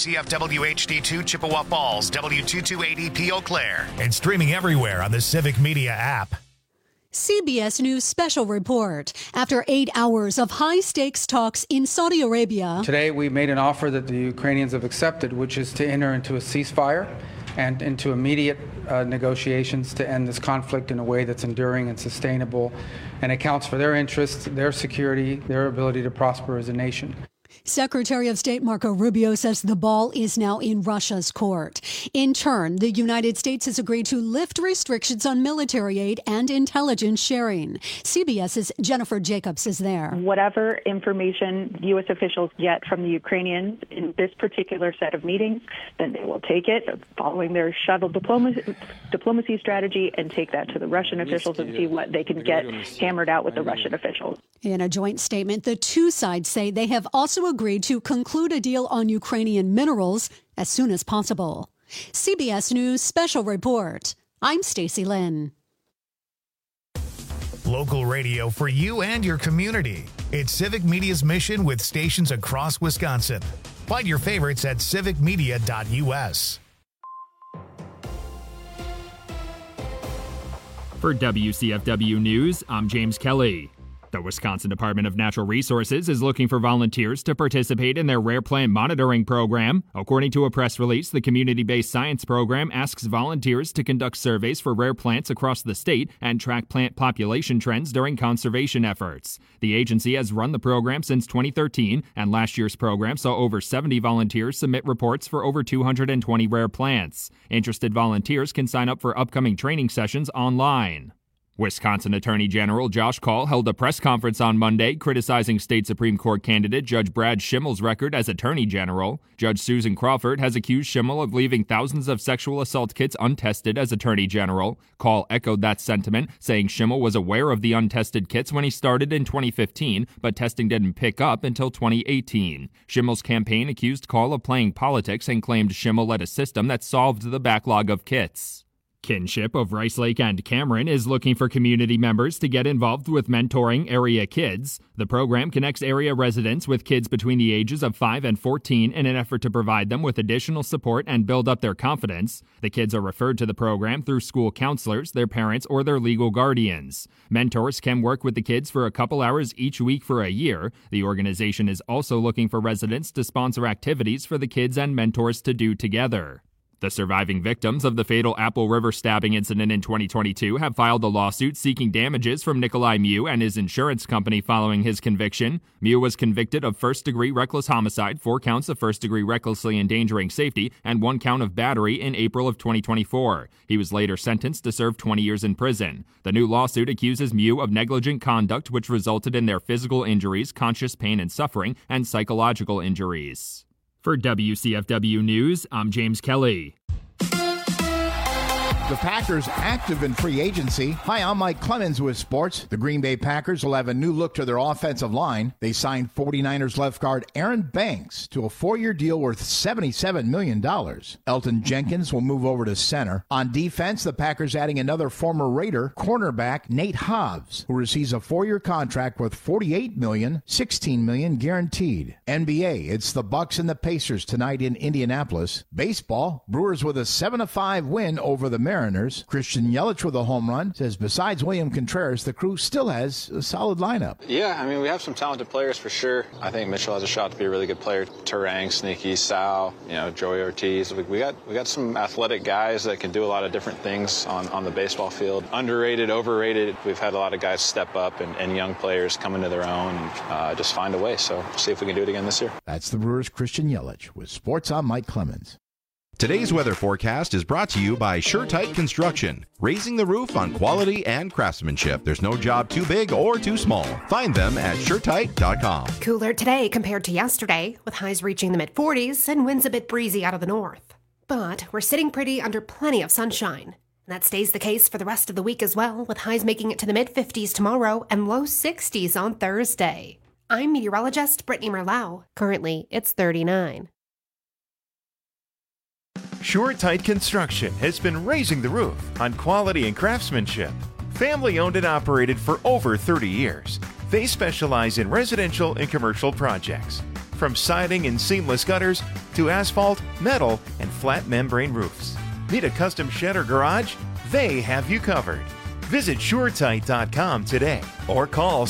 WCFW HD2 Chippewa Falls, W2280P Eau Claire. And streaming everywhere on the Civic Media app. CBS News special report. After 8 hours of high-stakes talks in Saudi Arabia. Today we made an offer that the Ukrainians have accepted, which is to enter into a ceasefire and into immediate negotiations to end this conflict in a way that's enduring and sustainable and accounts for their interests, their security, their ability to prosper as a nation. Secretary of State Marco Rubio says the ball is now in Russia's court. In turn, the United States has agreed to lift restrictions on military aid and intelligence sharing. CBS's Jennifer Jacobs is there. Whatever information U.S. officials get from the Ukrainians in this particular set of meetings, then they will take it following their shuttle diplomacy strategy and take that to the Russian officials and see what they can get hammered out with the Russian officials. In a joint statement, the two sides say they have also agreed to conclude a deal on Ukrainian minerals as soon as possible. CBS News Special Report. I'm Stacey Lynn. Local radio for you and your community. It's Civic Media's mission with stations across Wisconsin. Find your favorites at civicmedia.us. For WCFW News, I'm James Kelly. The Wisconsin Department of Natural Resources is looking for volunteers to participate in their rare plant monitoring program. According to a press release, the community-based science program asks volunteers to conduct surveys for rare plants across the state and track plant population trends during conservation efforts. The agency has run the program since 2013, and last year's program saw over 70 volunteers submit reports for over 220 rare plants. Interested volunteers can sign up for upcoming training sessions online. Wisconsin Attorney General Josh Kaul held a press conference on Monday criticizing state Supreme Court candidate Judge Brad Schimmel's record as Attorney General. Judge Susan Crawford has accused Schimmel of leaving thousands of sexual assault kits untested as Attorney General. Kaul echoed that sentiment, saying Schimmel was aware of the untested kits when he started in 2015, but testing didn't pick up until 2018. Schimmel's campaign accused Kaul of playing politics and claimed Schimmel led a system that solved the backlog of kits. Kinship of Rice Lake and Cameron is looking for community members to get involved with mentoring area kids. The program connects area residents with kids between the ages of 5 and 14 in an effort to provide them with additional support and build up their confidence. The kids are referred to the program through school counselors, their parents, or their legal guardians. Mentors can work with the kids for a couple hours each week for a year. The organization is also looking for residents to sponsor activities for the kids and mentors to do together. The surviving victims of the fatal Apple River stabbing incident in 2022 have filed a lawsuit seeking damages from Nikolai Mew and his insurance company following his conviction. Mew was convicted of first-degree reckless homicide, 4 counts of first-degree recklessly endangering safety, and 1 count of battery in April of 2024. He was later sentenced to serve 20 years in prison. The new lawsuit accuses Mew of negligent conduct, which resulted in their physical injuries, conscious pain and suffering, and psychological injuries. For WCFW News, I'm James Kelly. The Packers active in free agency. Hi, I'm Mike Clemens with sports. The Green Bay Packers will have a new look to their offensive line. They signed 49ers left guard Aaron Banks to a 4-year deal worth $77 million. Elton Jenkins will move over to center. On defense, the Packers adding another former Raider, cornerback Nate Hobbs, who receives a 4-year contract worth $48 million, $16 million guaranteed. NBA, it's the Bucks and the Pacers tonight in Indianapolis. Baseball, Brewers with a 7-5 win over the Mariners. Christian Yelich with a home run says besides William Contreras, the crew still has a solid lineup. Yeah, I mean, we have some talented players for sure. I think Mitchell has a shot to be a really good player. Turang, Sneaky, Sal, Joey Ortiz. We got some athletic guys that can do a lot of different things on the baseball field. Underrated, overrated. We've had a lot of guys step up and young players come into their own and just find a way. So we'll see if we can do it again this year. That's the Brewers' Christian Yelich with Sports on Mike Clemens. Today's weather forecast is brought to you by SureTight Construction, raising the roof on quality and craftsmanship. There's no job too big or too small. Find them at SureTight.com. Cooler today compared to yesterday, with highs reaching the mid-40s and winds a bit breezy out of the north. But we're sitting pretty under plenty of sunshine. And that stays the case for the rest of the week as well, with highs making it to the mid-50s tomorrow and low 60s on Thursday. I'm meteorologist Brittany Merlau. Currently, it's 39. SureTight Construction has been raising the roof on quality and craftsmanship. Family owned and operated for over 30 years. They specialize in residential and commercial projects. From siding and seamless gutters to asphalt, metal, and flat membrane roofs. Need a custom shed or garage? They have you covered. Visit SureTight.com today or call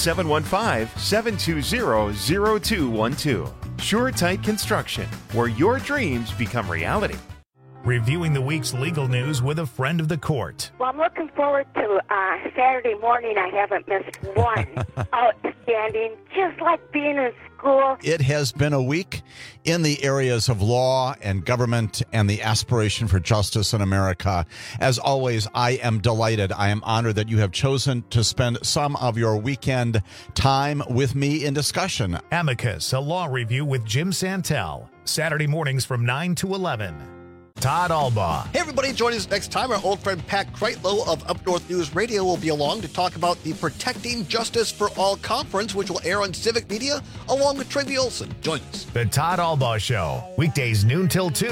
715-720-0212. SureTight Construction, where your dreams become reality. Reviewing the week's legal news with a friend of the court. Well, I'm looking forward to Saturday morning. I haven't missed one. Outstanding, just like being in school. It has been a week in the areas of law and government and the aspiration for justice in America. As always, I am delighted. I am honored that you have chosen to spend some of your weekend time with me in discussion. Amicus, a law review with Jim Santel. Saturday mornings from 9 to 11. Todd Albaugh. Hey, everybody, join us next time. Our old friend Pat Kreitlow of Up North News Radio will be along to talk about the Protecting Justice for All conference, which will air on Civic Media, along with Tracy Olson. Join us. The Todd Albaugh Show, weekdays noon till 2.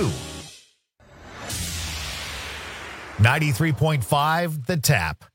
93.5 The Tap.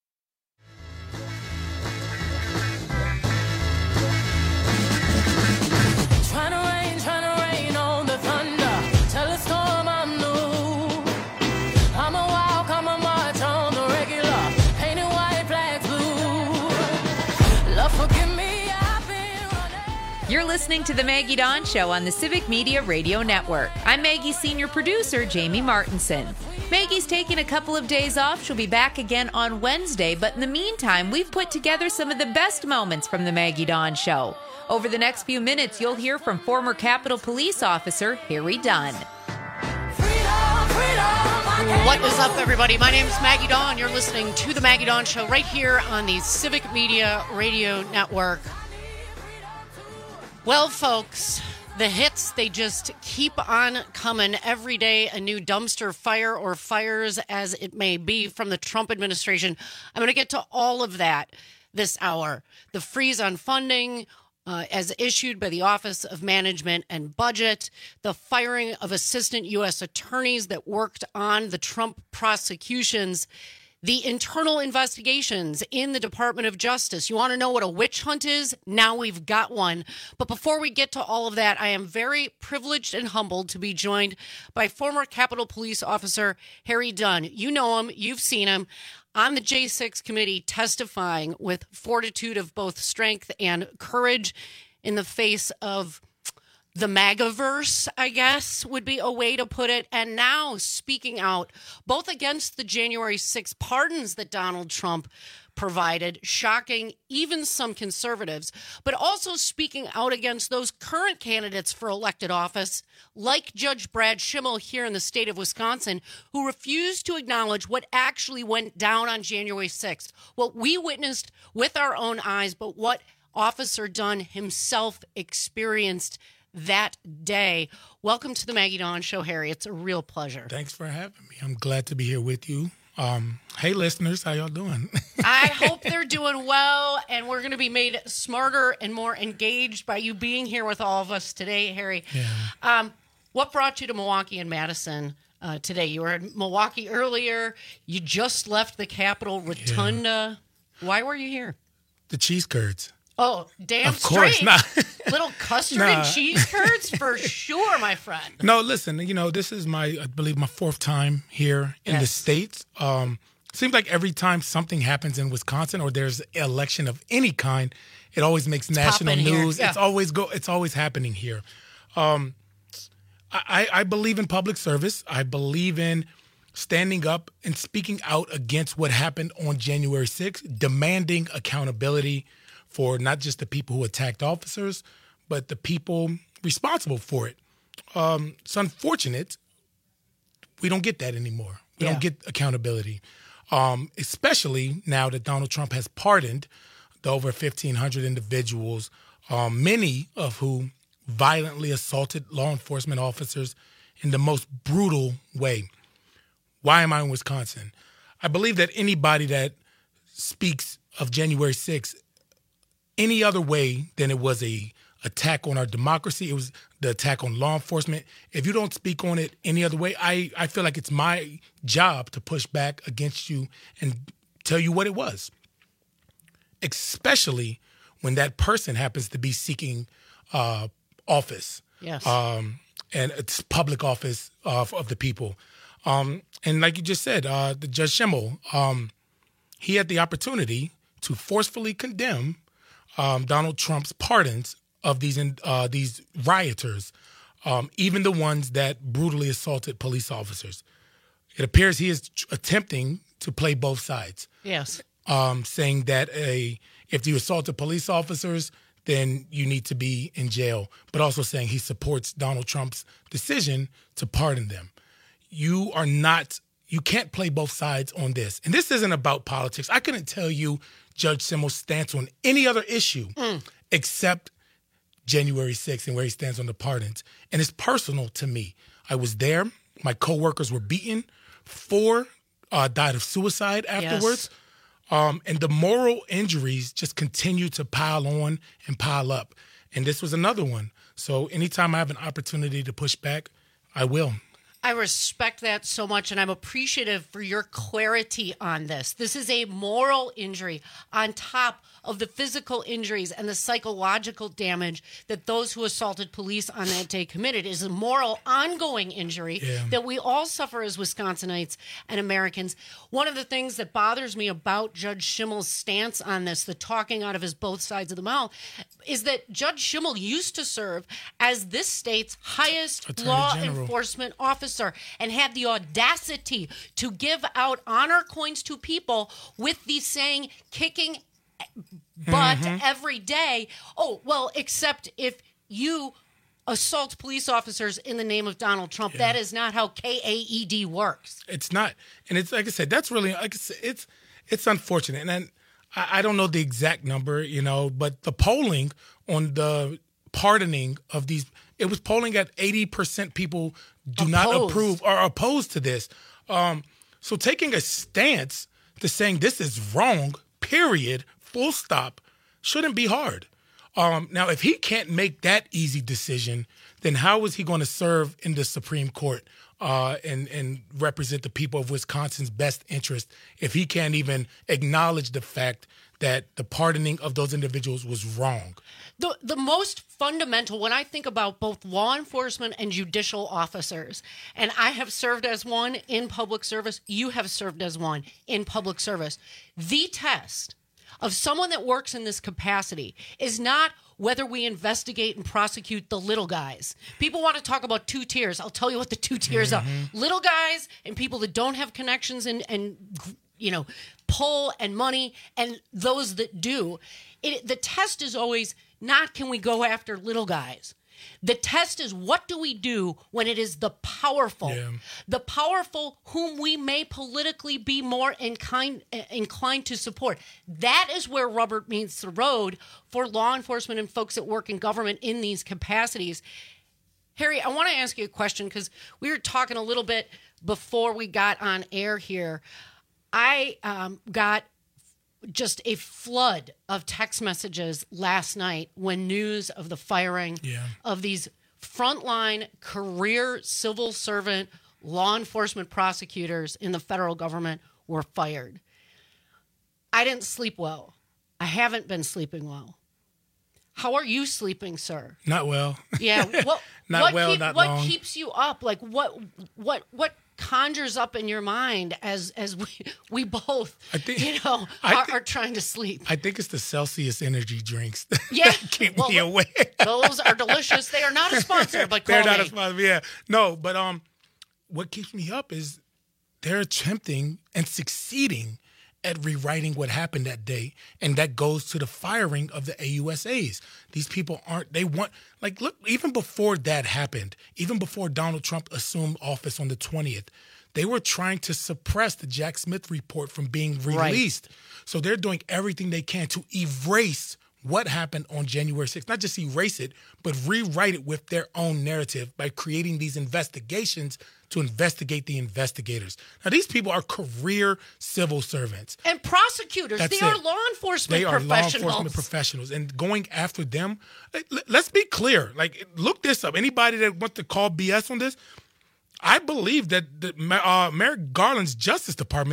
You're listening to The Maggie Dawn Show on the Civic Media Radio Network. I'm Maggie's senior producer, Jamie Martinson. Maggie's taking a couple of days off. She'll be back again on Wednesday, but in the meantime, we've put together some of the best moments from The Maggie Dawn Show. Over the next few minutes, you'll hear from former Capitol Police Officer Harry Dunn. What is up, everybody? My name is Maggie Dawn. You're listening to The Maggie Dawn Show right here on the Civic Media Radio Network. Well, folks, the hits, they just keep on coming every day. A new dumpster fire or fires, as it may be, from the Trump administration. I'm going to get to all of that this hour. The freeze on funding, as issued by the Office of Management and Budget, the firing of assistant U.S. attorneys that worked on the Trump prosecutions, the internal investigations in the Department of Justice. You want to know what a witch hunt is? Now we've got one. But before we get to all of that, I am very privileged and humbled to be joined by former Capitol Police Officer Harry Dunn. You know him. You've seen him on the J6 committee testifying with fortitude of both strength and courage in the face of the MAGAverse, I guess, would be a way to put it. And now speaking out both against the January 6th pardons that Donald Trump provided, shocking even some conservatives, but also speaking out against those current candidates for elected office, like Judge Brad Schimmel here in the state of Wisconsin, who refused to acknowledge what actually went down on January 6th, what we witnessed with our own eyes, but what Officer Dunn himself experienced that day. Welcome to the Maggie Dawn Show, Harry. It's a real pleasure. Thanks for having me. I'm glad to be here with you. Hey, listeners, how y'all doing? I hope they're doing well, and we're going to be made smarter and more engaged by you being here with all of us today, Harry. Yeah. What brought you to Milwaukee and Madison today? You were in Milwaukee earlier. You just left the Capitol Rotunda. Yeah. Why were you here? The cheese curds. Oh, damn of course, straight. Little custard and cheese curds for sure, my friend. No, listen, this is I believe my fourth time here in the States. Seems like every time something happens in Wisconsin or there's an election of any kind, it always makes national news. Yeah. It's always happening here. I believe in public service. I believe in standing up and speaking out against what happened on January 6th, demanding accountability for not just the people who attacked officers, but the people responsible for it. It's unfortunate we don't get that anymore. We don't get accountability, especially now that Donald Trump has pardoned the over 1,500 individuals, many of whom violently assaulted law enforcement officers in the most brutal way. Why am I in Wisconsin? I believe that anybody that speaks of January 6th any other way than it was a attack on our democracy, it was the attack on law enforcement. If you don't speak on it any other way, I feel like it's my job to push back against you and tell you what it was, especially when that person happens to be seeking office. Yes. And it's public office of the people. And like you just said, the Judge Schimmel, he had the opportunity to forcefully condemn Donald Trump's pardons of these rioters, even the ones that brutally assaulted police officers. It appears he is attempting to play both sides. Yes. Saying that if you assaulted police officers, then you need to be in jail, but also saying he supports Donald Trump's decision to pardon them. You can't play both sides on this. And this isn't about politics. I couldn't tell you Judge Schimmel's stance on any other issue except January 6th and where he stands on the pardons. And it's personal to me. I was there. My coworkers were beaten. 4 died of suicide afterwards. Yes. And the moral injuries just continue to pile on and pile up. And this was another one. So anytime I have an opportunity to push back, I will. I respect that so much, and I'm appreciative for your clarity on this. This is a moral injury on top of the physical injuries and the psychological damage that those who assaulted police on that day committed. It is a moral, ongoing injury that we all suffer as Wisconsinites and Americans. One of the things that bothers me about Judge Schimmel's stance on this, the talking out of his both sides of the mouth, is that Judge Schimmel used to serve as this state's highest Attorney law General. enforcement officer and had the audacity to give out honor coins to people with the saying, kicking butt every day. Oh, well, except if you assault police officers in the name of Donald Trump. Yeah. That is not how KAED works. It's not. And it's like I said, that's really, like I said, it's unfortunate. And then I don't know the exact number, but the polling on the pardoning of these, it was polling at 80% people do not approve or opposed to this. So taking a stance to saying this is wrong, period, full stop, shouldn't be hard. Now, if he can't make that easy decision, then how is he going to serve in the Supreme Court and represent the people of Wisconsin's best interest if he can't even acknowledge the fact that the pardoning of those individuals was wrong? The most fundamental, when I think about both law enforcement and judicial officers, and I have served as one in public service, you have served as one in public service, the test of someone that works in this capacity is not whether we investigate and prosecute the little guys. People want to talk about 2 tiers. I'll tell you what the 2 tiers are. Little guys and people that don't have connections and pull and money, and those that do. The test is always not can we go after little guys. The test is what do we do when it is the powerful, the powerful whom we may politically be more inclined to support. That is where rubber meets the road for law enforcement and folks that work in government in these capacities. Harry, I want to ask you a question because we were talking a little bit before we got on air here. I got just a flood of text messages last night when news of the firing of these frontline career civil servant law enforcement prosecutors in the federal government were fired. I didn't sleep well. I haven't been sleeping well. How are you sleeping, sir? Not well. Yeah. Not what long. keeps you up? Like what conjures up in your mind as we both, are trying to sleep? I think it's the Celsius energy drinks Yeah. that keep me awake. Those are delicious. They are not a sponsor, but they're not a sponsor. Yeah, no, but what keeps me up is they're attempting and succeeding at rewriting what happened that day, and that goes to the firing of the AUSAs. These people look, even before that happened, even before Donald Trump assumed office on the 20th, they were trying to suppress the Jack Smith report from being released. Right. So they're doing everything they can to erase what happened on January 6th. Not just erase it, but rewrite it with their own narrative by creating these investigations to investigate the investigators. Now, these people are career civil servants. And prosecutors. They are law enforcement professionals. They are law enforcement professionals. And going after them, let's be clear. Look this up. Anybody that wants to call BS on this, I believe that Merrick Garland's Justice Department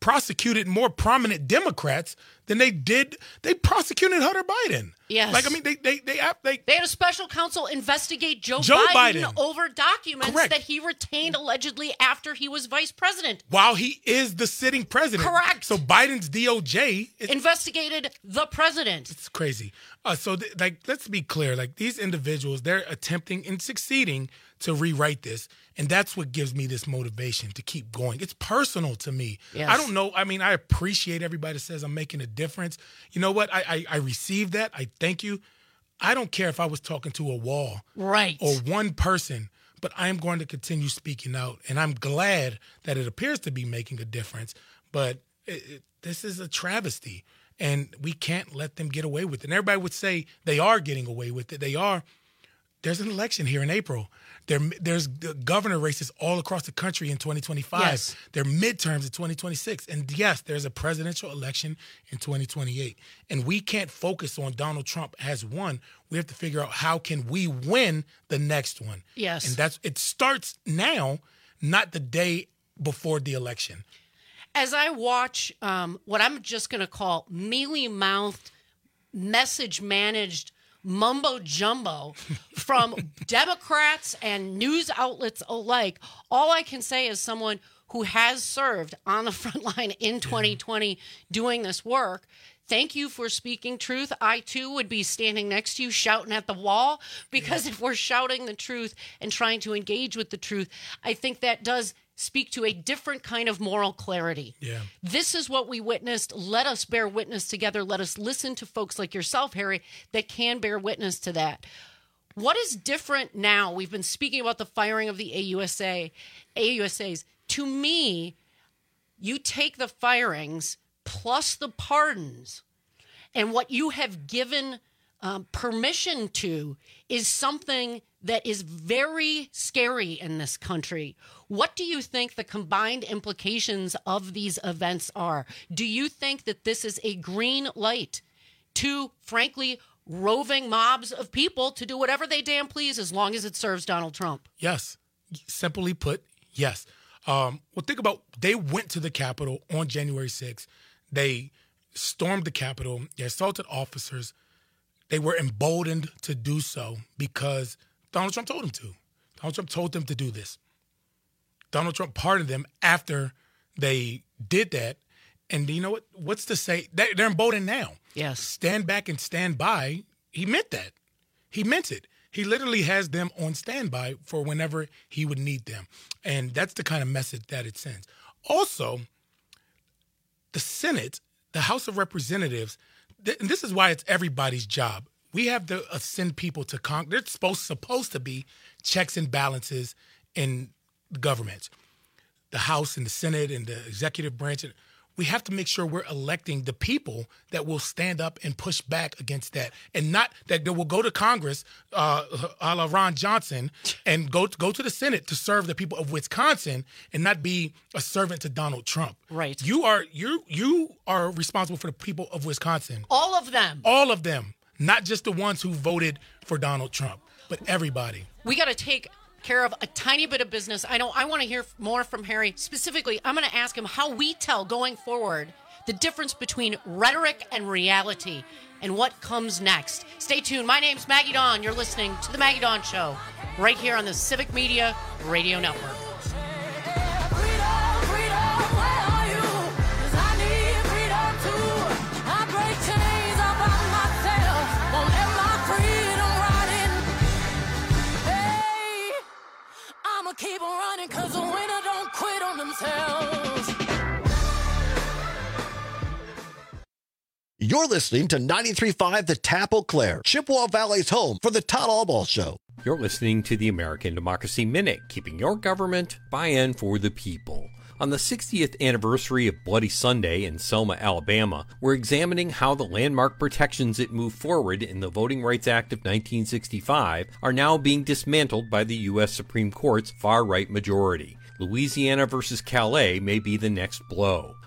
prosecuted more prominent Democrats than they prosecuted Hunter Biden. Yes. Like, I mean, they had a special counsel investigate Joe Biden over documents Correct. that he retained allegedly after he was vice president. While he is the sitting president. Correct. So Biden's DOJ investigated the president. It's crazy. Let's be clear. Like, these individuals, they're attempting and succeeding to rewrite this. And that's what gives me this motivation to keep going. It's personal to me. Yes. I don't know. I mean, I appreciate everybody that says I'm making a difference. You know what? I received that. I thank you. I don't care if I was talking to a wall. Right. Or one person, but I am going to continue speaking out. And I'm glad that it appears to be making a difference. But this is a travesty. And we can't let them get away with it. And everybody would say they are getting away with it. They are. There's an election here in April. There's governor races all across the country in 2025. Yes. There are midterms in 2026. And yes, there's a presidential election in 2028. And we can't focus on Donald Trump as one. We have to figure out how can we win the next one. Yes. And it starts now, not the day before the election. As I watch what I'm just going to call mealy-mouthed, message-managed mumbo jumbo from Democrats and news outlets alike, all I can say as someone who has served on the front line in 2020 doing this work, thank you for speaking truth. I too would be standing next to you shouting at the wall, because if we're shouting the truth and trying to engage with the truth, I think that does speak to a different kind of moral clarity. Yeah. This is what we witnessed. Let us bear witness together. Let us listen to folks like yourself, Harry, that can bear witness to that. What is different now? We've been speaking about the firing of the AUSAs. To me, you take the firings plus the pardons, and what you have given permission to is something that is very scary in this country. What do you think the combined implications of these events are? Do you think that this is a green light to, frankly, roving mobs of people to do whatever they damn please as long as it serves Donald Trump? Yes. Simply put, yes. Well, think about, they went to the Capitol on January 6th. They stormed the Capitol. They assaulted officers. They were emboldened to do so because Donald Trump told them to. Donald Trump told them to do this. Donald Trump pardoned them after they did that. And you know what? What's to say? They're emboldened now. Yes. Stand back and stand by. He meant that. He meant it. He literally has them on standby for whenever he would need them. And that's the kind of message that it sends. Also, the Senate, the House of Representatives, and this is why it's everybody's job. We have to send people to Congress. There's supposed to be checks and balances in the government, the House and the Senate and the executive branch. We have to make sure we're electing the people that will stand up and push back against that, and not that they will go to Congress, a la Ron Johnson, and go to the Senate to serve the people of Wisconsin and not be a servant to Donald Trump. Right. You are responsible for the people of Wisconsin. All of them. All of them. Not just the ones who voted for Donald Trump, but everybody. We got to take care of a tiny bit of business. I know I want to hear more from Harry. Specifically, I'm going to ask him how we tell going forward the difference between rhetoric and reality and what comes next. Stay tuned. My name's Maggie Dawn. You're listening to The Maggie Dawn Show right here on the Civic Media Radio Network. Keep running, cause the winner don't quit on themselves. You're listening to 93.5 The Tap Eau Claire, Chippewa Valley's home for the Todd Albaugh Show. You're listening to the American Democracy Minute, keeping your government by and for the people. On the 60th anniversary of Bloody Sunday in Selma, Alabama, we're examining how the landmark protections that moved forward in the Voting Rights Act of 1965 are now being dismantled by the U.S. Supreme Court's far-right majority. Louisiana versus Calais may be the next blow.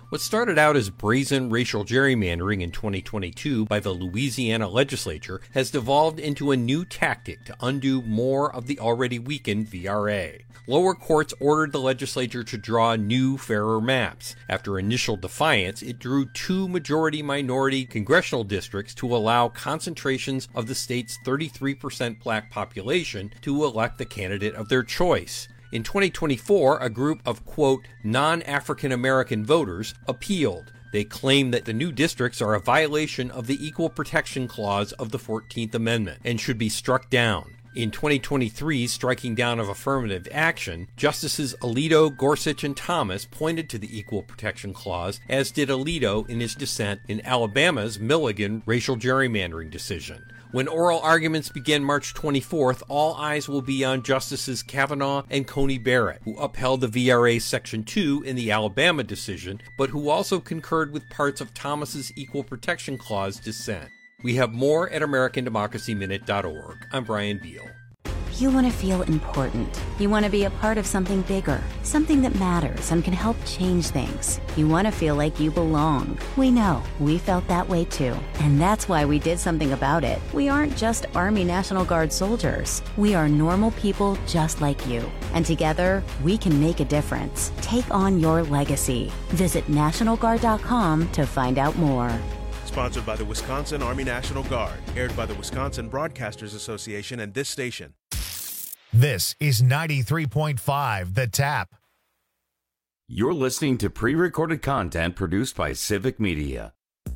What started out as brazen racial gerrymandering in 2022 by the Louisiana legislature has devolved into a new tactic to undo more of the already weakened VRA. Lower courts ordered the legislature to draw new, fairer maps. After initial defiance, it drew 2 majority-minority congressional districts to allow concentrations of the state's 33% black population to elect the candidate of their choice. In 2024, a group of, quote, non-African American voters appealed. They claim that the new districts are a violation of the Equal Protection Clause of the 14th Amendment and should be struck down. In 2023's striking down of affirmative action, Justices Alito, Gorsuch, and Thomas pointed to the Equal Protection Clause, as did Alito in his dissent in Alabama's Milligan racial gerrymandering decision. When oral arguments begin March 24th, all eyes will be on Justices Kavanaugh and Coney Barrett, who upheld the VRA Section 2 in the Alabama decision, but who also concurred with parts of Thomas's Equal Protection Clause dissent. We have more at AmericanDemocracyMinute.org. I'm Brian Beal. You want to feel important. You want to be a part of something bigger, something that matters and can help change things. You want to feel like you belong. We know. We felt that way too. And that's why we did something about it. We aren't just Army National Guard soldiers. We are normal people just like you. And together, we can make a difference. Take on your legacy. Visit NationalGuard.com to find out more. Sponsored by the Wisconsin Army National Guard. Aired by the Wisconsin Broadcasters Association and this station. This is 93.5 The Tap. You're listening to pre-recorded content produced by Civic Media.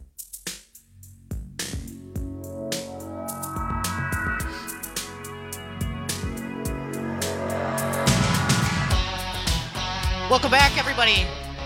Welcome back, everybody.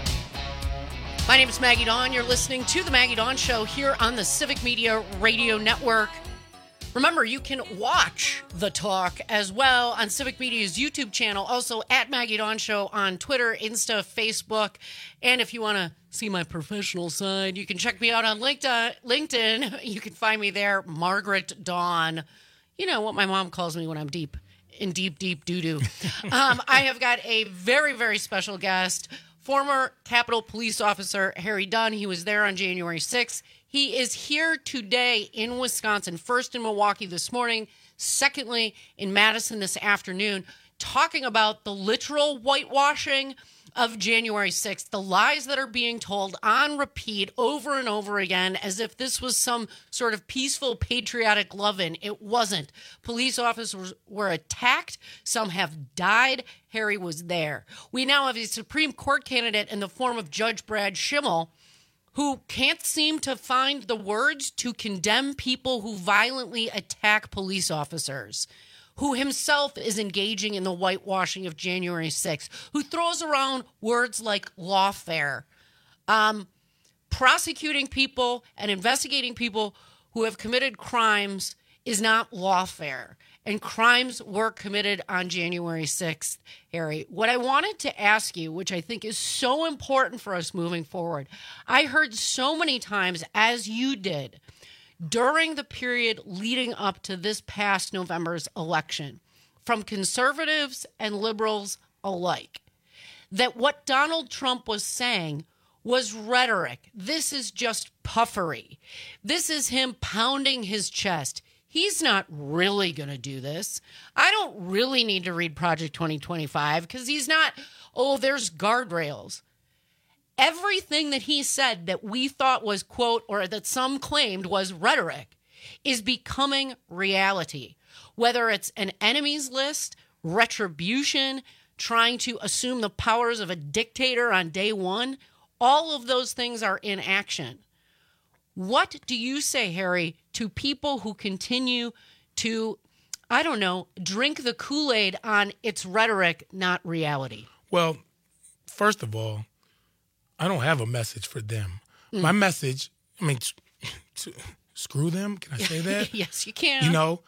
My name is Maggie Dawn. You're listening to The Maggie Dawn Show here on the Civic Media Radio Network. Remember, you can watch the talk as well on Civic Media's YouTube channel, also at Maggie Dawn Show on Twitter, Insta, Facebook. And if you want to see my professional side, you can check me out on LinkedIn. You can find me there, Margaret Dawn. You know what my mom calls me when I'm deep doo-doo. I have got a very, very special guest, former Capitol Police Officer Harry Dunn. He was there on January 6th. He is here today in Wisconsin, first in Milwaukee this morning, secondly in Madison this afternoon, talking about the literal whitewashing of January 6th, the lies that are being told on repeat over and over again as if this was some sort of peaceful, patriotic love-in. It wasn't. Police officers were attacked. Some have died. Harry was there. We now have a Supreme Court candidate in the form of Judge Brad Schimmel, who can't seem to find the words to condemn people who violently attack police officers, who himself is engaging in the whitewashing of January 6th, who throws around words like lawfare, prosecuting people and investigating people who have committed crimes is not lawfare. And crimes were committed on January 6th, Harry. What I wanted to ask you, which I think is so important for us moving forward, I heard so many times, as you did, during the period leading up to this past November's election, from conservatives and liberals alike, that what Donald Trump was saying was rhetoric. This is just puffery. This is him pounding his chest. He's not really going to do this. I don't really need to read Project 2025 because he's not, there's guardrails. Everything that he said that we thought was, quote, or that some claimed was rhetoric is becoming reality. Whether it's an enemies list, retribution, trying to assume the powers of a dictator on day one, all of those things are in action. What do you say, Harry, to people who continue to, drink the Kool-Aid on its rhetoric, not reality? Well, first of all, I don't have a message for them. My message, screw them. Can I say that? Yes, you can.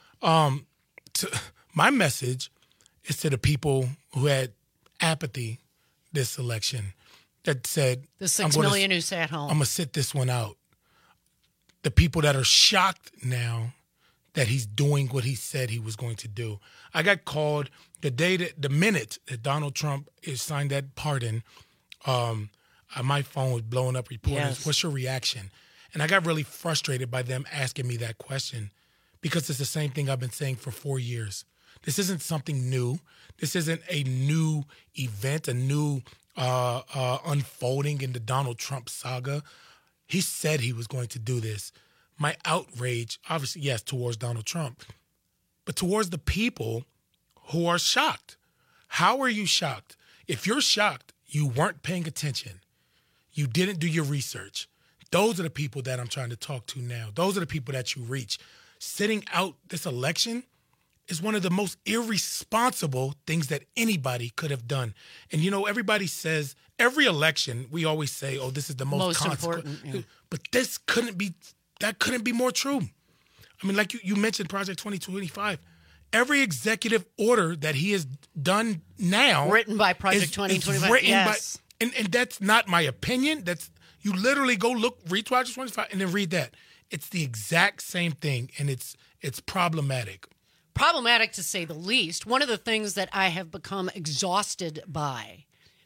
My message is to the people who had apathy this election that said, the 6 million who sat home. I'm going to sit this one out. The people that are shocked now that he's doing what he said he was going to do. I got called the minute that Donald Trump signed that pardon, my phone was blowing up reporters. Yes. What's your reaction? And I got really frustrated by them asking me that question because it's the same thing I've been saying for 4 years. This isn't something new. This isn't a new event, a new unfolding in the Donald Trump saga. He said he was going to do this. My outrage, obviously, yes, towards Donald Trump, but towards the people who are shocked. How are you shocked? If you're shocked, you weren't paying attention. You didn't do your research. Those are the people that I'm trying to talk to now. Those are the people that you reach. Sitting out this election is one of the most irresponsible things that anybody could have done. And, you know, everybody says, every election, we always say, oh, this is the most important. Yeah. But that couldn't be more true. I mean, like you mentioned Project 2025. Every executive order that he has done now. Written by Project 2025, yes. And that's not my opinion. You literally go read Project 25 and then read that. It's the exact same thing, and it's problematic. Problematic to say the least. One of the things that I have become exhausted by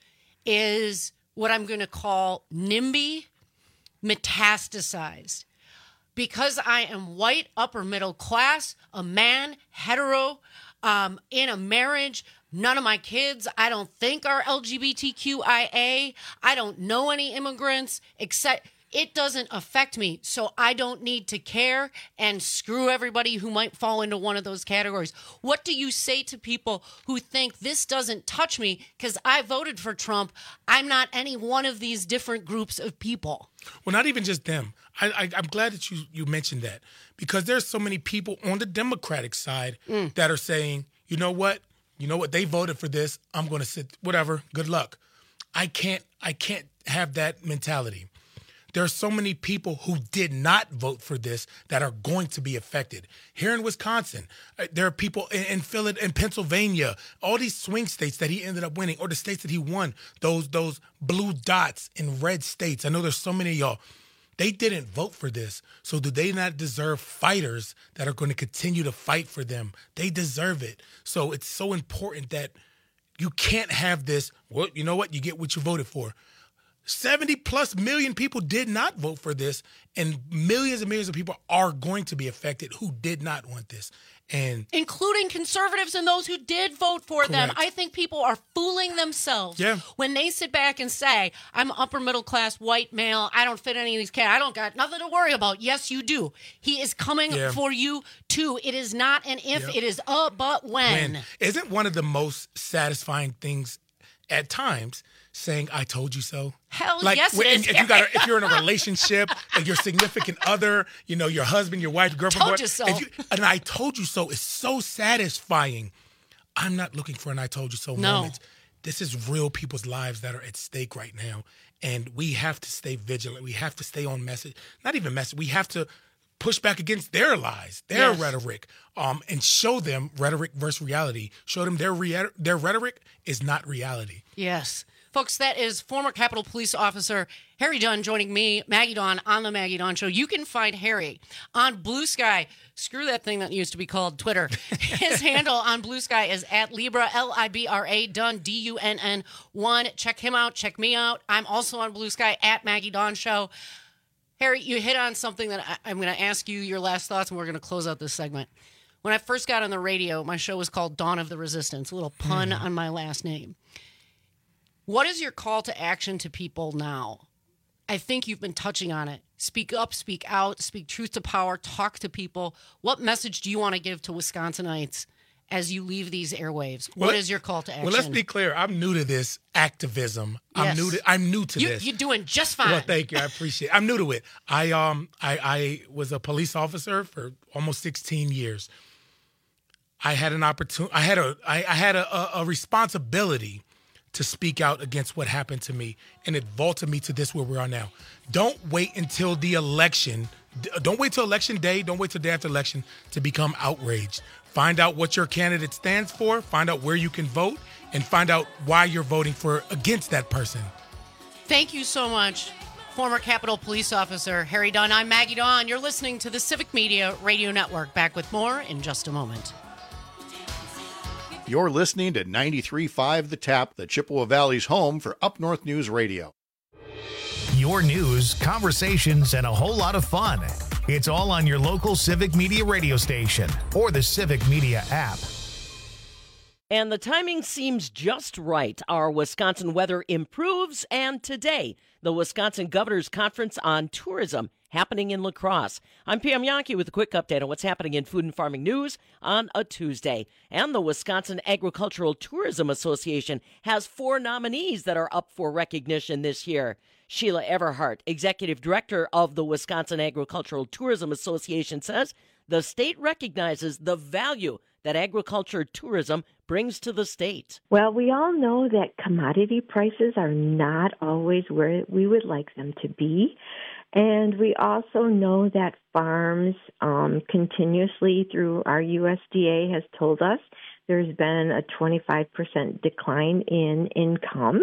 is what I'm going to call NIMBY metastasized. Because I am white, upper middle class, a man, hetero, in a marriage, none of my kids, I don't think, are LGBTQIA. I don't know any immigrants, except it doesn't affect me, so I don't need to care, and screw everybody who might fall into one of those categories. What do you say to people who think this doesn't touch me because I voted for Trump? I'm not any one of these different groups of people. Well, not even just them. I'm glad that you mentioned that, because there's so many people on the Democratic side that are saying, you know what, they voted for this. I'm going to sit, whatever, good luck. I can't have that mentality. There are so many people who did not vote for this that are going to be affected. Here in Wisconsin, there are people in Pennsylvania, all these swing states that he ended up winning, or the states that he won, those blue dots in red states. I know there's so many of y'all. They didn't vote for this. So do they not deserve fighters that are going to continue to fight for them? They deserve it. So it's so important that you can't have this, well, you know what? You get what you voted for. 70+ million people did not vote for this, and millions of people are going to be affected who did not want this. And including conservatives and those who did vote for them. Correct. I think people are fooling themselves Yeah. when they sit back and say, I'm upper middle class, white male, I don't fit any of these categories. I don't got nothing to worry about. Yes, you do. He is coming for you too. It is not an if, it is a but when. Isn't one of the most satisfying things at times saying, I told you so? Hell yes, it is. If you're in a relationship and your significant other, your husband, your wife, girlfriend, Told you so. And I told you so is so satisfying. I'm not looking for an I told you so moment. This is real people's lives that are at stake right now. And we have to stay vigilant. We have to stay on message. Not even message. We have to push back against their lies, their rhetoric, and show them rhetoric versus reality. Show them their rhetoric is not reality. Yes. Folks, that is former Capitol Police Officer Harry Dunn joining me, Maggie Dawn, on the Maggie Dawn Show. You can find Harry on Blue Sky. Screw that thing that used to be called Twitter. His handle on Blue Sky is at Libra, Libra, Dunn, DUNN1. Check him out. Check me out. I'm also on Blue Sky at Maggie Dawn Show. Harry, you hit on something that I'm going to ask you your last thoughts, and we're going to close out this segment. When I first got on the radio, my show was called Dawn of the Resistance, a little pun on my last name. What is your call to action to people now? I think you've been touching on it. Speak up, speak out, speak truth to power, talk to people. What message do you want to give to Wisconsinites as you leave these airwaves? What is your call to action? Well, let's be clear. I'm new to this activism. I'm new to this. You're doing just fine. Well, thank you. I appreciate it. I'm new to it. I was a police officer for almost 16 years. I had an opportunity. I had a responsibility to speak out against what happened to me, and it vaulted me to this where we are now. Don't wait until the election. Don't wait till election day. Don't wait till day after election to become outraged. Find out what your candidate stands for. Find out where you can vote, and find out why you're voting against that person. Thank you so much, former Capitol Police Officer Harry Dunn. I'm Maggie Dawn. You're listening to the Civic Media Radio Network. Back with more in just a moment. You're listening to 93.5 The Tap, the Chippewa Valley's home for Up North News Radio. your news, conversations, and a whole lot of fun. It's all on your local Civic Media radio station or the Civic Media app. And the timing seems just right. Our Wisconsin weather improves, and today, the Wisconsin Governor's Conference on Tourism happening in La Crosse. I'm Pam Yankee with a quick update on what's happening in food and farming news on a Tuesday. And the Wisconsin Agricultural Tourism Association has 4 nominees that are up for recognition this year. Sheila Everhart, Executive Director of the Wisconsin Agricultural Tourism Association, says the state recognizes the value that agriculture tourism brings to the state. Well, we all know that commodity prices are not always where we would like them to be. And we also know that farms continuously through our USDA has told us there's been a 25% decline in income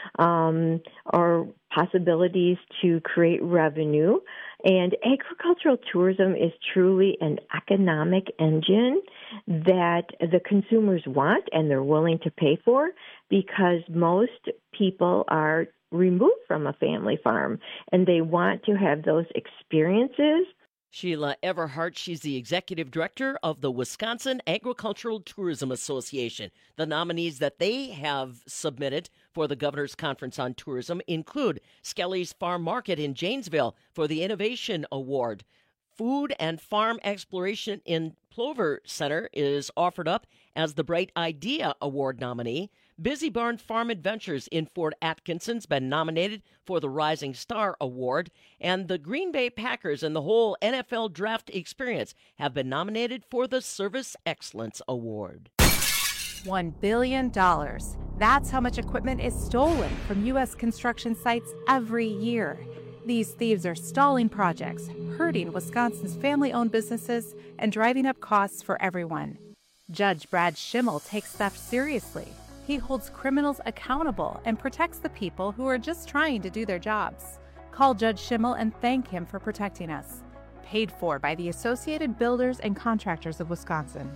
or possibilities to create revenue. And agricultural tourism is truly an economic engine that the consumers want and they're willing to pay for, because most people are removed from a family farm and they want to have those experiences. Sheila Everhart, she's the Executive Director of the Wisconsin Agricultural Tourism Association. The nominees that they have submitted for the Governor's Conference on Tourism include Skelly's Farm Market in Janesville for the Innovation Award. Food and Farm Exploration in Plover Center is offered up as the Bright Idea Award nominee. Busy Barn Farm Adventures in Fort Atkinson's been nominated for the Rising Star Award, and the Green Bay Packers and the whole NFL Draft Experience have been nominated for the Service Excellence Award. $1 billion. That's how much equipment is stolen from U.S. construction sites every year. These thieves are stalling projects, hurting Wisconsin's family-owned businesses, and driving up costs for everyone. Judge Brad Schimmel takes theft seriously. He holds criminals accountable and protects the people who are just trying to do their jobs. Call Judge Schimmel and thank him for protecting us. Paid for by the Associated Builders and Contractors of Wisconsin.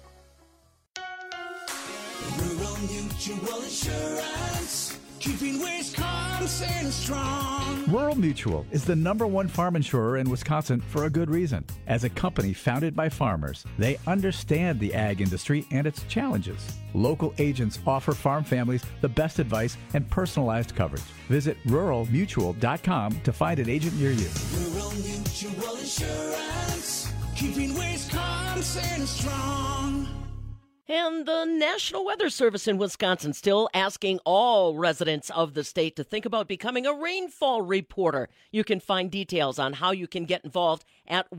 Rural Mutual Insurance, keeping Wisconsin strong. Rural Mutual is the #1 farm insurer in Wisconsin for a good reason. As a company founded by farmers, they understand the ag industry and its challenges. Local agents offer farm families the best advice and personalized coverage. Visit ruralmutual.com to find an agent near you. Rural Mutual Insurance, keeping Wisconsin strong. And the National Weather Service in Wisconsin still asking all residents of the state to think about becoming a rainfall reporter. You can find details on how you can get involved at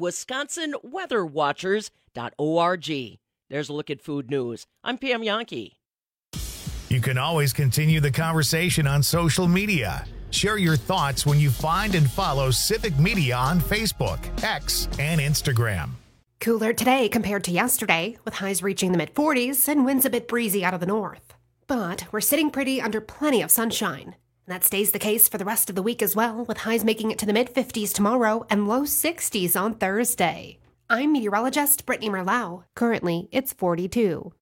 wisconsinweatherwatchers.org. There's a look at food news. I'm Pam Yankee. You can always continue the conversation on social media. Share your thoughts when you find and follow Civic Media on Facebook, X, and Instagram. Cooler today compared to yesterday, with highs reaching the mid-40s and winds a bit breezy out of the north. But we're sitting pretty under plenty of sunshine. And that stays the case for the rest of the week as well, with highs making it to the mid-50s tomorrow and low 60s on Thursday. I'm meteorologist Brittany Merlau. Currently, it's 42.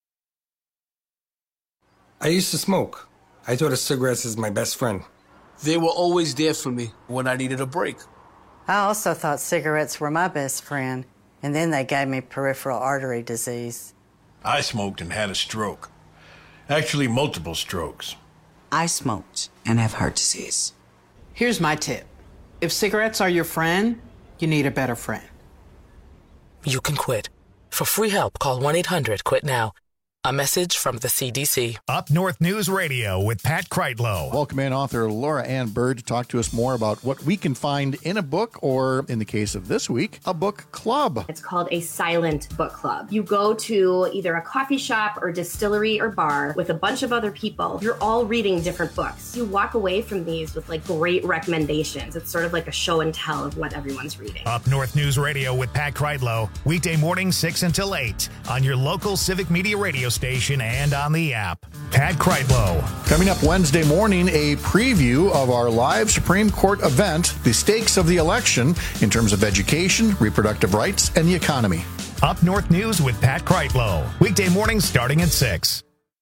I used to smoke. I thought of cigarettes as my best friend. They were always there for me when I needed a break. I also thought cigarettes were my best friend. And then they gave me peripheral artery disease. I smoked and had a stroke. Actually, multiple strokes. I smoked and have heart disease. Here's my tip. If cigarettes are your friend, you need a better friend. You can quit. For free help, call 1-800-QUIT-NOW. A message from the CDC. Up North News Radio with Pat Kreitlow. Welcome in author Laura Ann Bird to talk to us more about what we can find in a book, or in the case of this week, a book club. It's called a silent book club. You go to either a coffee shop or distillery or bar with a bunch of other people. You're all reading different books. You walk away from these with great recommendations. It's sort of like a show and tell of what everyone's reading. Up North News Radio with Pat Kreitlow, weekday morning 6 until 8 on your local Civic Media radio station and on the app. Pat Kreitlow. Coming up Wednesday morning, a preview of our live Supreme Court event, the stakes of the election in terms of education, reproductive rights, and the economy. Up North News with Pat Kreitlow. Weekday morning starting at 6.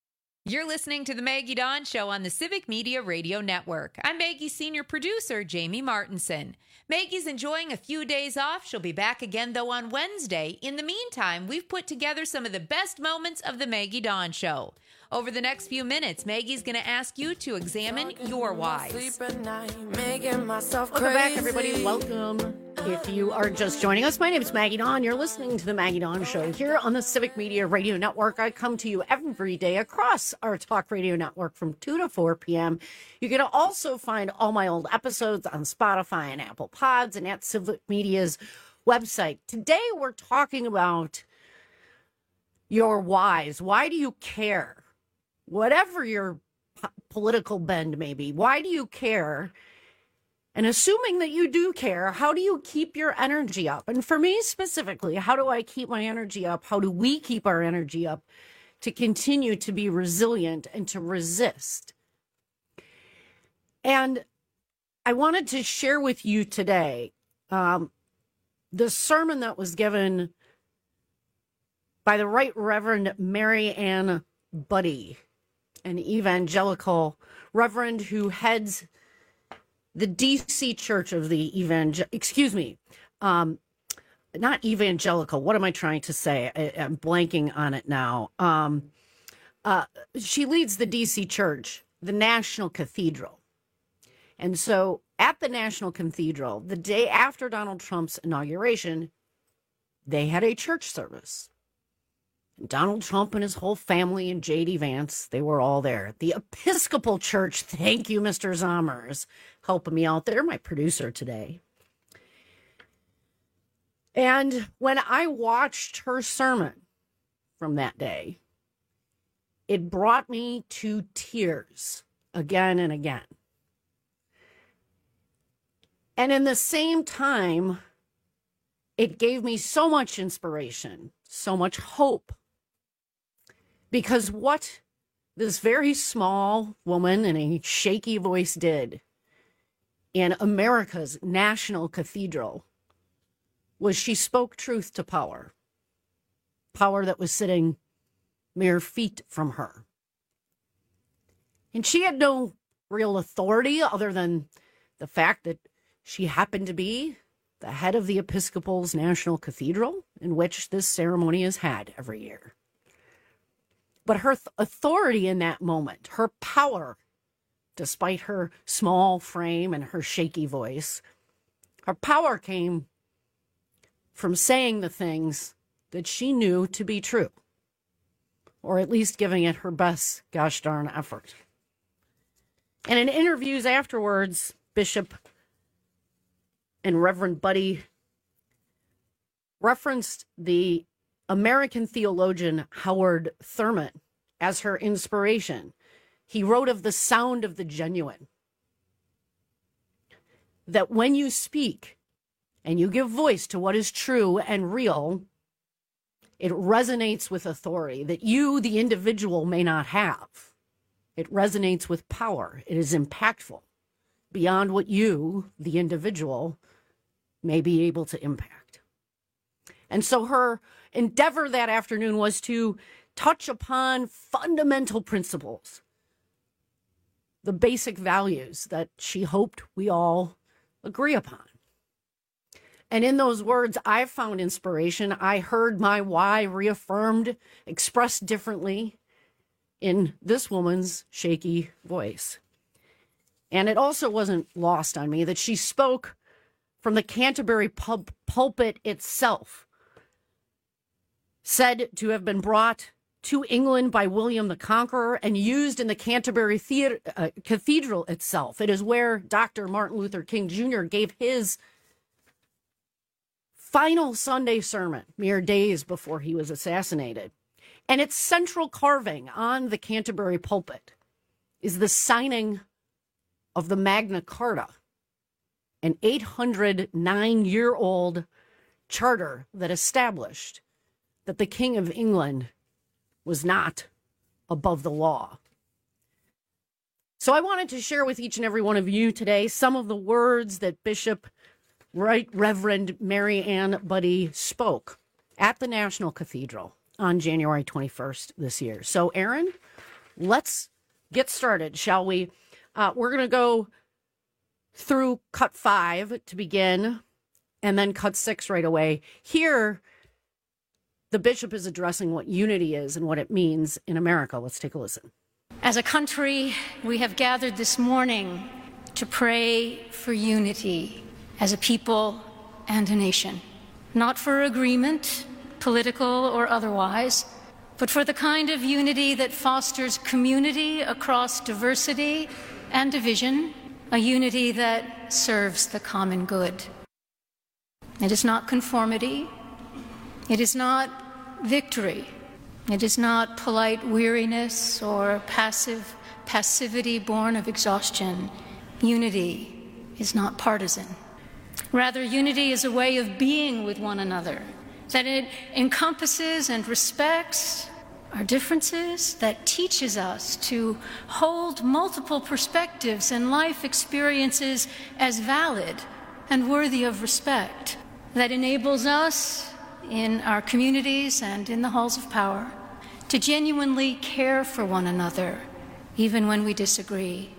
You're listening to the Maggie Dawn Show on the Civic Media Radio Network. I'm Maggie's senior producer, Jamie Martinson. Maggie's enjoying a few days off. She'll be back again, though, on Wednesday. In the meantime, we've put together some of the best moments of the Maggie Dawn Show. Over the next few minutes, Maggie's going to ask you to examine your whys. Welcome back, everybody. Welcome. If you are just joining us, my name is Maggie Dawn. You're listening to the Maggie Dawn Show here on the Civic Media Radio Network. I come to you every day across our talk radio network from 2 to 4 p.m. You can also find all my old episodes on Spotify and Apple Pods and at Civic Media's website. Today, we're talking about your whys. Why do you care? Whatever your political bend may be, why do you care? And assuming that you do care, how do you keep your energy up? And for me specifically, how do I keep my energy up? How do we keep our energy up to continue to be resilient and to resist? And I wanted to share with you today the sermon that was given by the Right Reverend Mary Ann Buddy, an evangelical reverend who heads the DC Church of the not evangelical. What am I trying to say? I'm blanking on it now. She leads the DC Church, the National Cathedral. And so at the National Cathedral, the day after Donald Trump's inauguration, they had a church service. Donald Trump and his whole family and J.D. Vance, they were all there. The Episcopal Church, thank you, Mr. Zommers, helping me out there, my producer today. And when I watched her sermon from that day, it brought me to tears again and again. And in the same time, it gave me so much inspiration, so much hope. Because what this very small woman in a shaky voice did in America's National Cathedral was she spoke truth to power. Power that was sitting mere feet from her. And she had no real authority other than the fact that she happened to be the head of the Episcopal's National Cathedral, in which this ceremony is had every year. But her authority in that moment, her power, despite her small frame and her shaky voice, her power came from saying the things that she knew to be true, or at least giving it her best gosh darn effort. And in interviews afterwards, Bishop and Reverend Buddy referenced the American theologian Howard Thurman as her inspiration. He wrote of the sound of the genuine. That when you speak and you give voice to what is true and real, it resonates with authority that you, the individual, may not have. It resonates with power. It is impactful beyond what you, the individual, may be able to impact. And so her endeavor that afternoon was to touch upon fundamental principles, the basic values that she hoped we all agree upon. And in those words, I found inspiration. I heard my why reaffirmed, expressed differently in this woman's shaky voice. And it also wasn't lost on me that she spoke from the Canterbury pulpit itself, said to have been brought to England by William the Conqueror and used in the Canterbury Cathedral itself. It is where Dr. Martin Luther King Jr. gave his final Sunday sermon mere days before he was assassinated. And its central carving on the Canterbury pulpit is the signing of the Magna Carta, an 809-year-old charter that established that the King of England was not above the law. So I wanted to share with each and every one of you today some of the words that Bishop Right Reverend Mary Ann Buddy spoke at the National Cathedral on January 21st this year. So, Aaron, let's get started, shall we? We're going to go through cut 5 to begin, and then cut 6 right away. Here, the bishop is addressing what unity is and what it means in America. Let's take a listen. As a country, we have gathered this morning to pray for unity as a people and a nation. Not for agreement, political or otherwise, but for the kind of unity that fosters community across diversity and division, a unity that serves the common good. It is not conformity. It is not victory. It is not polite weariness or passivity born of exhaustion. Unity is not partisan. Rather, unity is a way of being with one another, that it encompasses and respects our differences, that teaches us to hold multiple perspectives and life experiences as valid and worthy of respect, that enables us in our communities and in the halls of power to genuinely care for one another, even when we disagree.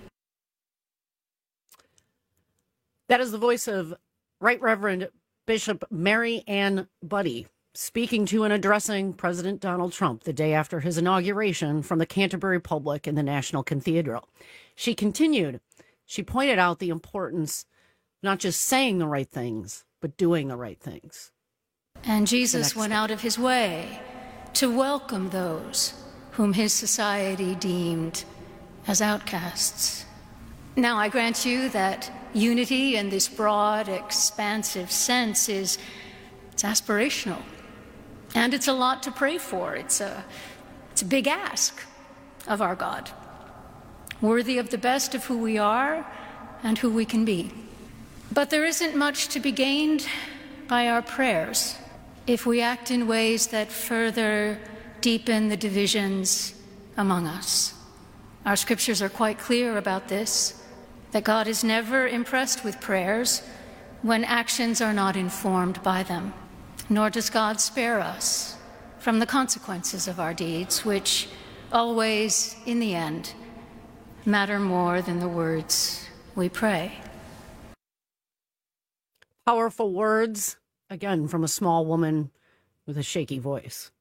That is the voice of Right Reverend Bishop Mary Ann Budde, speaking to and addressing President Donald Trump the day after his inauguration from the Canterbury Public in the National Cathedral. She continued, she pointed out the importance of not just saying the right things, but doing the right things. And Jesus went out of his way to welcome those whom his society deemed as outcasts. Now, I grant you that unity in this broad, expansive sense it's aspirational. And it's a lot to pray for. It's a big ask of our God, worthy of the best of who we are and who we can be. But there isn't much to be gained by our prayers if we act in ways that further deepen the divisions among us. Our scriptures are quite clear about this, that God is never impressed with prayers when actions are not informed by them. Nor does God spare us from the consequences of our deeds, which always, in the end, matter more than the words we pray. Powerful words, again, from a small woman with a shaky voice.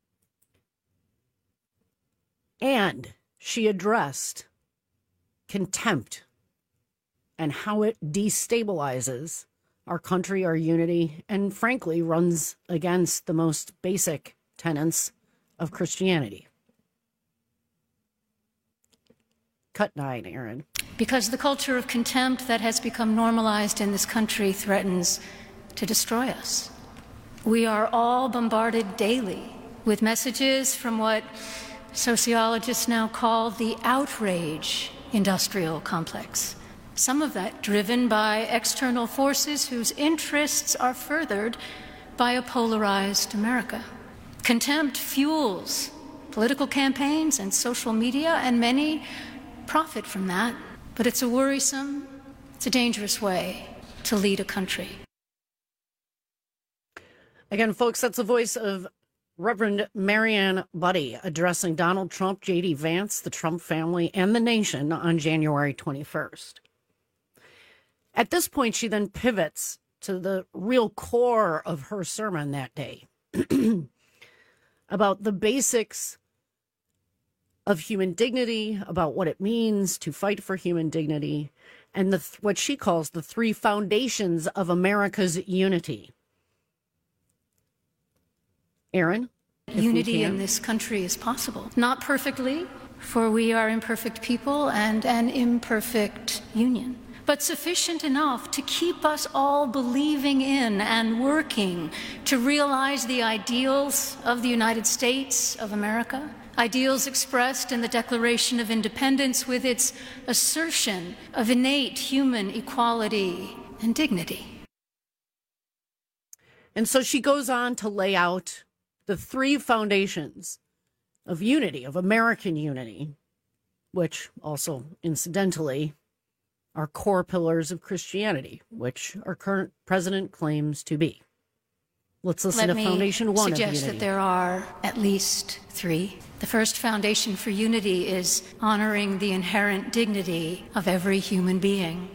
And she addressed contempt and how it destabilizes our country, our unity, and frankly runs against the most basic tenets of Christianity. Cut 9, Aaron. Because the culture of contempt that has become normalized in this country threatens to destroy us. We are all bombarded daily with messages from what sociologists now call the outrage industrial complex. Some of that driven by external forces whose interests are furthered by a polarized America. Contempt fuels political campaigns and social media, and many profit from that. But it's a worrisome, it's a dangerous way to lead a country. Again, folks, that's the voice of Reverend Mary Ann Budde addressing Donald Trump, J.D. Vance, the Trump family, and the nation on January 21st. At this point, she then pivots to the real core of her sermon that day about the basics of human dignity, about what it means to fight for human dignity, and what she calls the 3 foundations of America's unity. Aaron? Unity in this country is possible. Not perfectly, for we are imperfect people and an imperfect union, but sufficient enough to keep us all believing in and working to realize the ideals of the United States of America, ideals expressed in the Declaration of Independence with its assertion of innate human equality and dignity. And so she goes on to lay out the 3 foundations of unity, of American unity, which also, incidentally, are core pillars of Christianity, which our current president claims to be. Let's listen to Foundation 1 of Unity. Let me suggest that there are at least 3. The first foundation for unity is honoring the inherent dignity of every human being.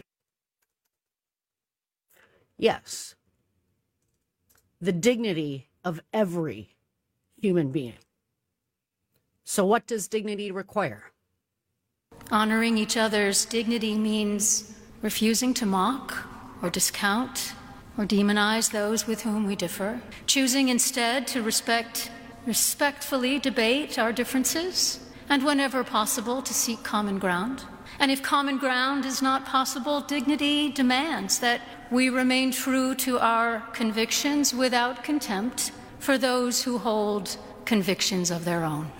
Yes. The dignity of every human being. So what does dignity require? Honoring each other's dignity means refusing to mock or discount or demonize those with whom we differ, choosing instead to respectfully debate our differences, and whenever possible to seek common ground. And if common ground is not possible, dignity demands that we remain true to our convictions without contempt for those who hold convictions of their own.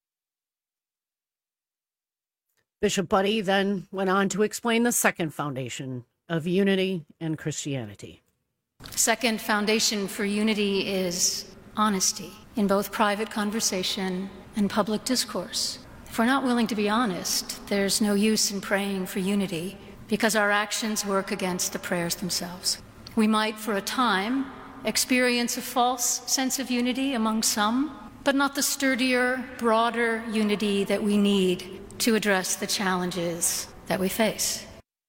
Bishop Budde then went on to explain the second foundation of unity and Christianity. Second foundation for unity is honesty in both private conversation and public discourse. If we're not willing to be honest, there's no use in praying for unity because our actions work against the prayers themselves. We might, for a time, experience a false sense of unity among some, but not the sturdier, broader unity that we need to address the challenges that we face.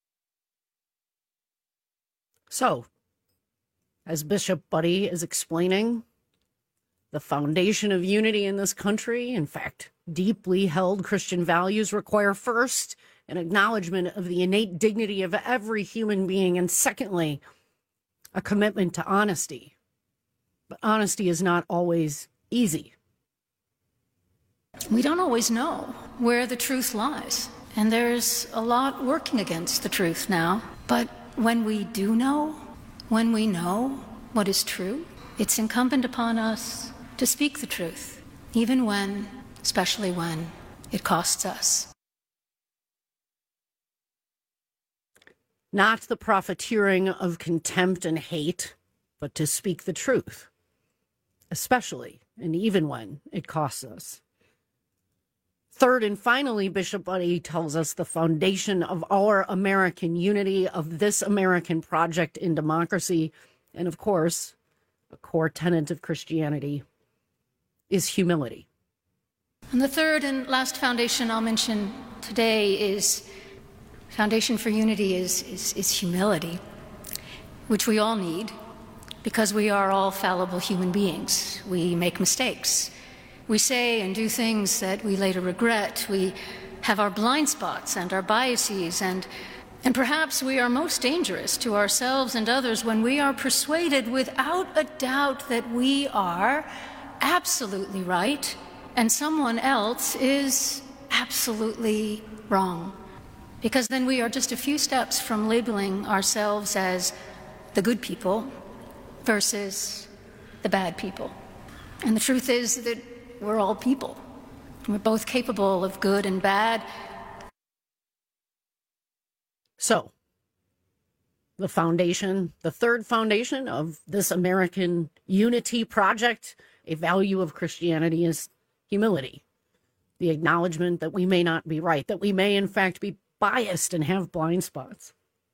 So, as Bishop Budde is explaining, the foundation of unity in this country, in fact, deeply held Christian values, require first an acknowledgement of the innate dignity of every human being, and secondly, a commitment to honesty. But honesty is not always easy. We don't always know where the truth lies, and there's a lot working against the truth now. But when we do know, when we know what is true, it's incumbent upon us to speak the truth, even when, especially when, it costs us. Not the profiteering of contempt and hate, but to speak the truth, especially and even when it costs us. Third and finally, Bishop Budde tells us the foundation of our American unity, of this American project in democracy, and of course, a core tenet of Christianity, is humility. And the third and last foundation I'll mention today is foundation for unity is humility, which we all need because we are all fallible human beings. We make mistakes. We say and do things that we later regret. We have our blind spots and our biases, and perhaps we are most dangerous to ourselves and others when we are persuaded without a doubt that we are absolutely right and someone else is absolutely wrong. Because then we are just a few steps from labeling ourselves as the good people versus the bad people. And the truth is that we're all people. We're both capable of good and bad. So, the foundation, the third foundation of this American unity project, a value of Christianity, is humility. The acknowledgement that we may not be right, that we may in fact be biased and have blind spots.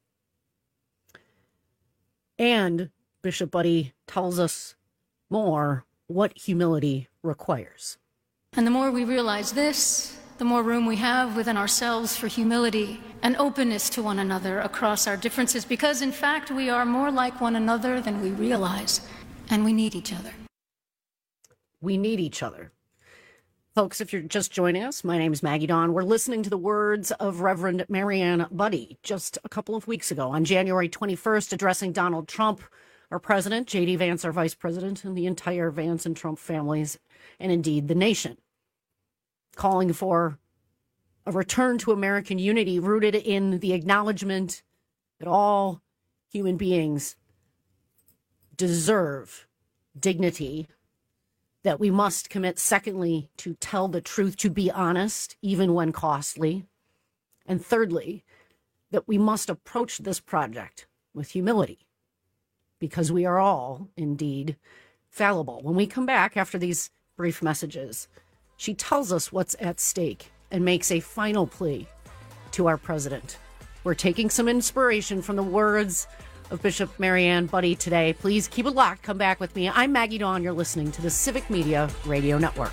And Bishop Budde tells us more what humility requires. And the more we realize this, the more room we have within ourselves for humility and openness to one another across our differences, because in fact we are more like one another than we realize, and we need each other. We need each other. Folks, if you're just joining us, my name is Maggie Dawn. We're listening to the words of Reverend Marianne Budde just a couple of weeks ago on January 21st, addressing Donald Trump, our president, J.D. Vance, our vice president, and the entire Vance and Trump families, and indeed the nation, calling for a return to American unity rooted in the acknowledgement that all human beings deserve dignity, that we must commit, secondly, to tell the truth, to be honest, even when costly, and thirdly, that we must approach this project with humility, because we are all, indeed, fallible. When we come back after these brief messages, she tells us what's at stake and makes a final plea to our president. We're taking some inspiration from the words of Bishop Marianne Budde today. Please keep it locked. Come back with me. I'm Maggie Dawn. You're listening to the Civic Media Radio Network.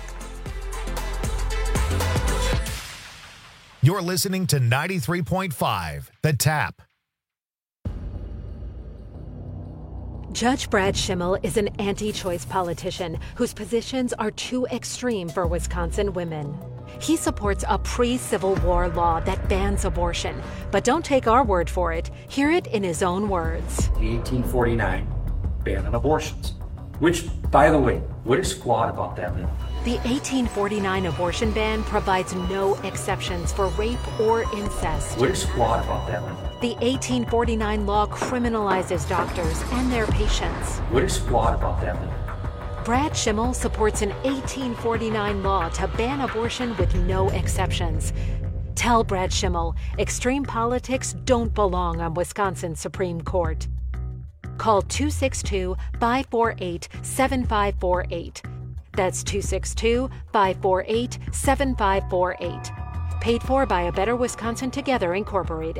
You're listening to 93.5, The Tap. Judge Brad Schimmel is an anti-choice politician whose positions are too extreme for Wisconsin women. He supports a pre-Civil War law that bans abortion. But don't take our word for it. Hear it in his own words. The 1849 ban on abortions, which, by the way, what is flawed about that law? The 1849 abortion ban provides no exceptions for rape or incest. What is flawed about that law? The 1849 law criminalizes doctors and their patients. What is flawed about that law? Brad Schimmel supports an 1849 law to ban abortion with no exceptions. Tell Brad Schimmel extreme politics don't belong on Wisconsin's Supreme Court. Call 262-548-7548. That's 262-548-7548. Paid for by A Better Wisconsin Together, Incorporated.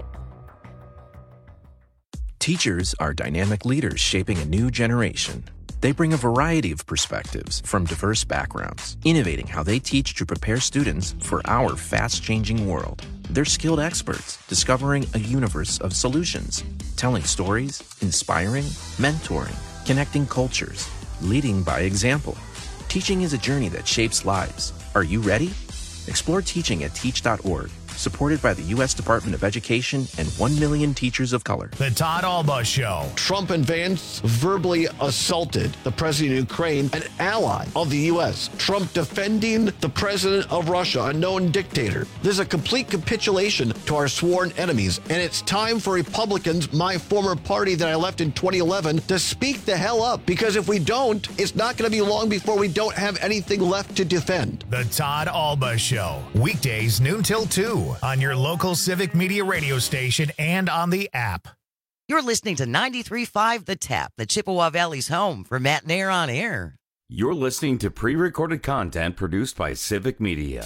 Teachers are dynamic leaders shaping a new generation. They bring a variety of perspectives from diverse backgrounds, innovating how they teach to prepare students for our fast-changing world. They're skilled experts, discovering a universe of solutions, telling stories, inspiring, mentoring, connecting cultures, leading by example. Teaching is a journey that shapes lives. Are you ready? Explore teaching at teach.org. Supported by the U.S. Department of Education and 1 million teachers of color. The Todd Alba Show. Trump and Vance verbally assaulted the president of Ukraine, an ally of the U.S. Trump defending the president of Russia, a known dictator. This is a complete capitulation to our sworn enemies, and it's time for Republicans, my former party that I left in 2011, to speak the hell up, because if we don't, it's not going to be long before we don't have anything left to defend. The Todd Alba Show. Weekdays noon till 2. On your local Civic Media radio station and on the app. You're listening to 93.5 The Tap, the Chippewa Valley's home for Matt and Air on Air. You're listening to pre-recorded content produced by Civic Media.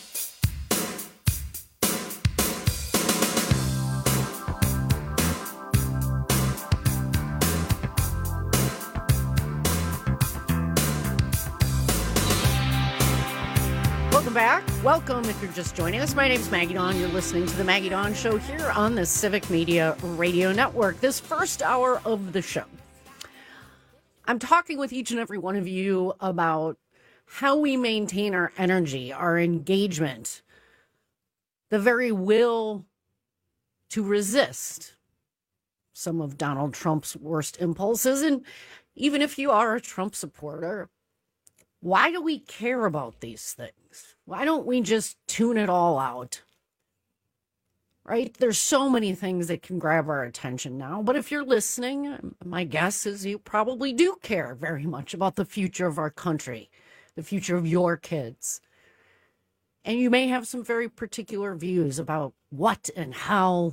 Back. Welcome if you're just joining us. My name's Maggie Dawn. You're listening to the Maggie Dawn Show here on the Civic Media Radio Network. This first hour of the show, I'm talking with each and every one of you about how we maintain our energy, our engagement, the very will to resist some of Donald Trump's worst impulses. And even if you are a Trump supporter, why do we care about these things? Why don't we just tune it all out? Right? There's so many things that can grab our attention now. But if you're listening, my guess is you probably do care very much about the future of our country, the future of your kids. And you may have some very particular views about what and how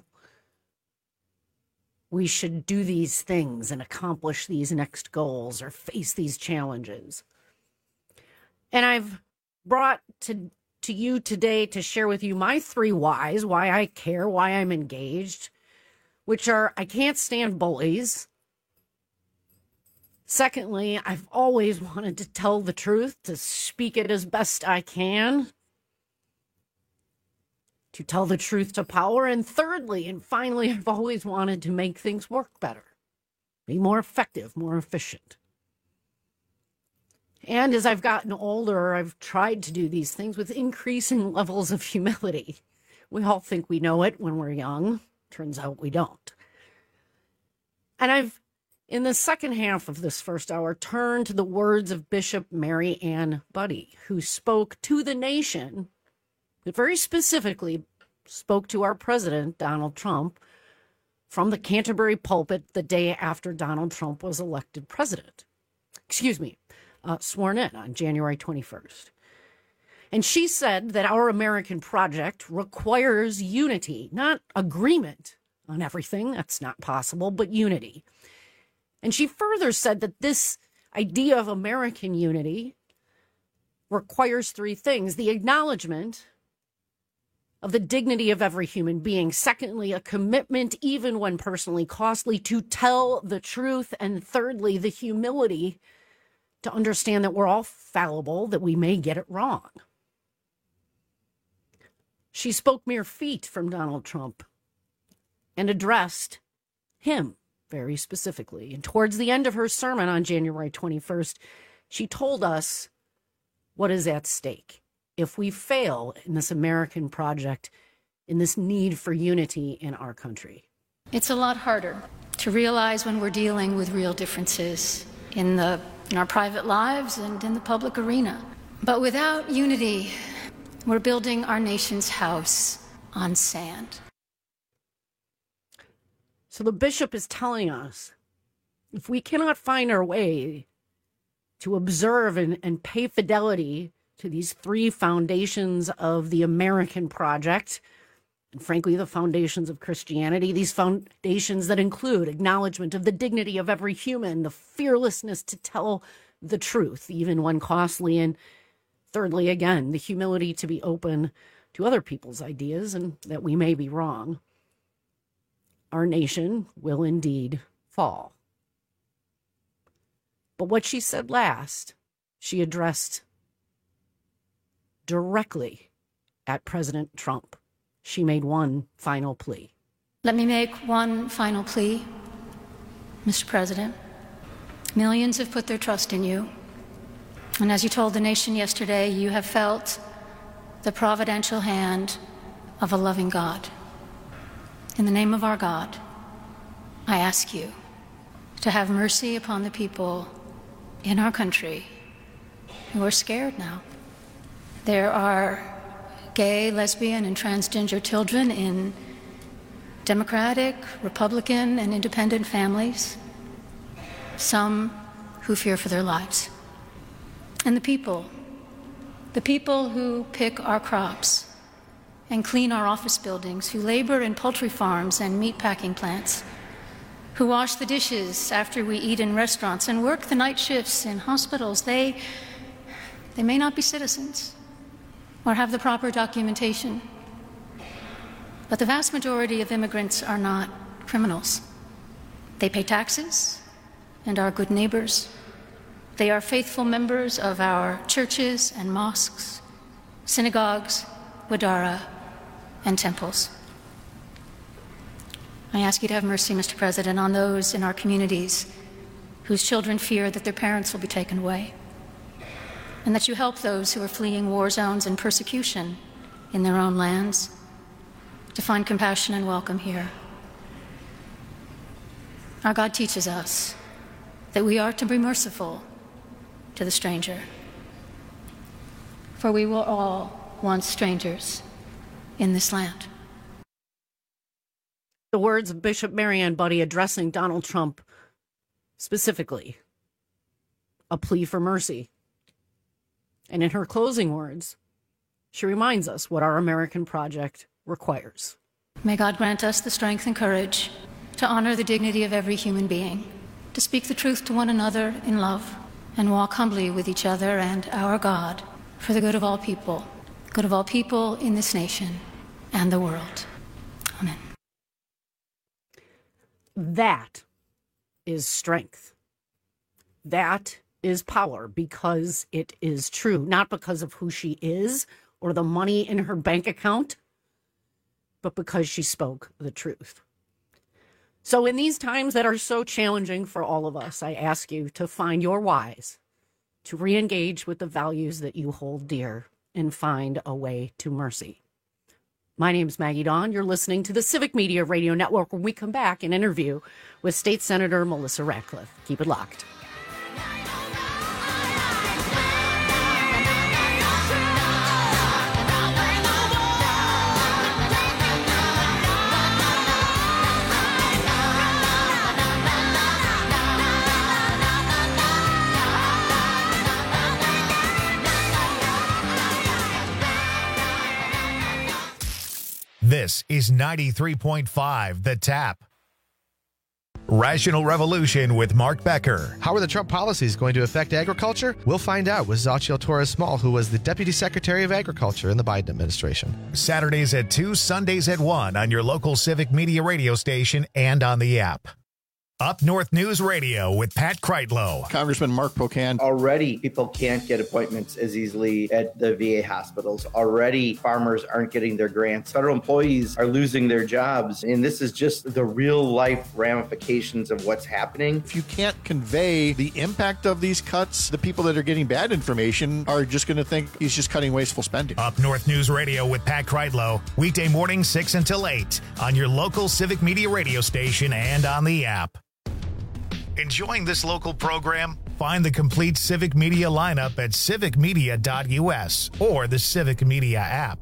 we should do these things and accomplish these next goals or face these challenges. And I've brought to you today to share with you my 3 whys, why I care, why I'm engaged, which are: I can't stand bullies. Secondly, I've always wanted to tell the truth, to speak it as best I can, to tell the truth to power. And thirdly, and finally, I've always wanted to make things work better, be more effective, more efficient. And as I've gotten older, I've tried to do these things with increasing levels of humility. We all think we know it when we're young. Turns out we don't. And I've, in the second half of this first hour, turned to the words of Bishop Marianne Budde, who spoke to the nation, but very specifically spoke to our president, Donald Trump, from the Canterbury pulpit the day after Donald Trump was elected president. Sworn in on January 21st. And she said that our American project requires unity, not agreement on everything. That's not possible, but unity. And she further said that this idea of American unity requires 3 things: the acknowledgement of the dignity of every human being. Secondly, a commitment, even when personally costly, to tell the truth. And thirdly, the humility to understand that we're all fallible, that we may get it wrong. She spoke mere feet from Donald Trump and addressed him very specifically. And towards the end of her sermon on January 21st, she told us what is at stake if we fail in this American project, in this need for unity in our country. It's a lot harder to realize when we're dealing with real differences in our private lives and in the public arena. But without unity, we're building our nation's house on sand. So the bishop is telling us, if we cannot find our way to observe and pay fidelity to these three foundations of the American project, and frankly, the foundations of Christianity, these foundations that include acknowledgement of the dignity of every human, the fearlessness to tell the truth, even when costly, and thirdly, again, the humility to be open to other people's ideas and that we may be wrong, our nation will indeed fall. But what she said last, she addressed directly at President Trump. She made one final plea. Let me make one final plea, Mr. President. Millions have put their trust in you. And as you told the nation yesterday, you have felt the providential hand of a loving God. In the name of our God, I ask you to have mercy upon the people in our country who are scared now. There are gay, lesbian, and transgender children in Democratic, Republican, and independent families, some who fear for their lives. And the people who pick our crops and clean our office buildings, who labor in poultry farms and meatpacking plants, who wash the dishes after we eat in restaurants and work the night shifts in hospitals, they may not be citizens or have the proper documentation. But the vast majority of immigrants are not criminals. They pay taxes and are good neighbors. They are faithful members of our churches and mosques, synagogues, wadara, and temples. I ask you to have mercy, Mr. President, on those in our communities whose children fear that their parents will be taken away, and that you help those who are fleeing war zones and persecution in their own lands to find compassion and welcome here. Our God teaches us that we are to be merciful to the stranger, for we were all once strangers in this land. The words of Bishop Marianne Budde addressing Donald Trump specifically, a plea for mercy. And in her closing words, she reminds us what our American project requires. May God grant us the strength and courage to honor the dignity of every human being, to speak the truth to one another in love, and walk humbly with each other and our God for the good of all people in this nation and the world. Amen. That is strength. That is power, because it is true, not because of who she is or the money in her bank account, but because she spoke the truth. So in these times that are so challenging for all of us, I ask you to find your whys, to re-engage with the values that you hold dear, and find a way to mercy. My name is Maggie Dawn. You're listening to the Civic Media Radio Network. When we come back, an interview with State Senator Melissa Ratcliffe. Keep it locked. This is 93.5 The Tap. Rational Revolution with Mark Becker. How are the Trump policies going to affect agriculture? We'll find out with Xochitl Torres-Small, who was the Deputy Secretary of Agriculture in the Biden administration. Saturdays at 2, Sundays at 1 on your local Civic Media radio station and on the app. Up North News Radio with Pat Kreitlow. Congressman Mark Pocan. Already, people can't get appointments as easily at the VA hospitals. Already, farmers aren't getting their grants. Federal employees are losing their jobs. And this is just the real life ramifications of what's happening. If you can't convey the impact of these cuts, the people that are getting bad information are just going to think he's just cutting wasteful spending. Up North News Radio with Pat Kreitlow. Weekday mornings 6 until 8 on your local Civic Media radio station and on the app. Enjoying this local program? Find the complete Civic Media lineup at civicmedia.us or the Civic Media app.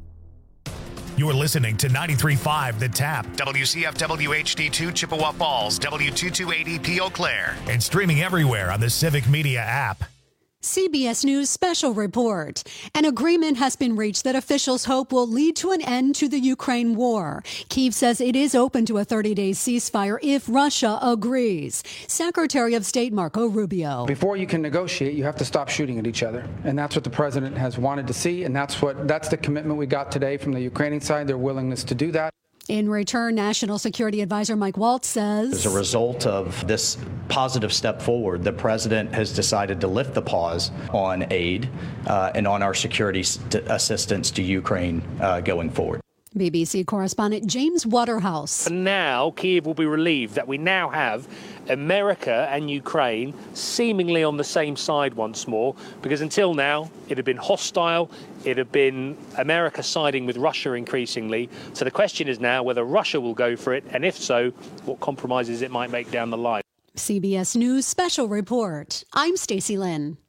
You're listening to 93.5 The Tap, WCFW HD2 Chippewa Falls, W2280P Eau Claire, and streaming everywhere on the Civic Media app. CBS News special report. An agreement has been reached that officials hope will lead to an end to the Ukraine war. Kyiv says it is open to a 30-day ceasefire if Russia agrees. Secretary of State Marco Rubio. Before you can negotiate, you have to stop shooting at each other. And that's what the president has wanted to see. And that's the commitment we got today from the Ukrainian side, their willingness to do that. In return, National Security Advisor Mike Waltz says, as a result of this positive step forward, the president has decided to lift the pause on aid and on our security assistance to Ukraine going forward. BBC correspondent James Waterhouse. And now Kyiv will be relieved that we now have America and Ukraine seemingly on the same side once more, because until now it had been hostile, it had been America siding with Russia increasingly. So the question is now whether Russia will go for it, and if so, what compromises it might make down the line. CBS News special report. I'm Stacey Lynn.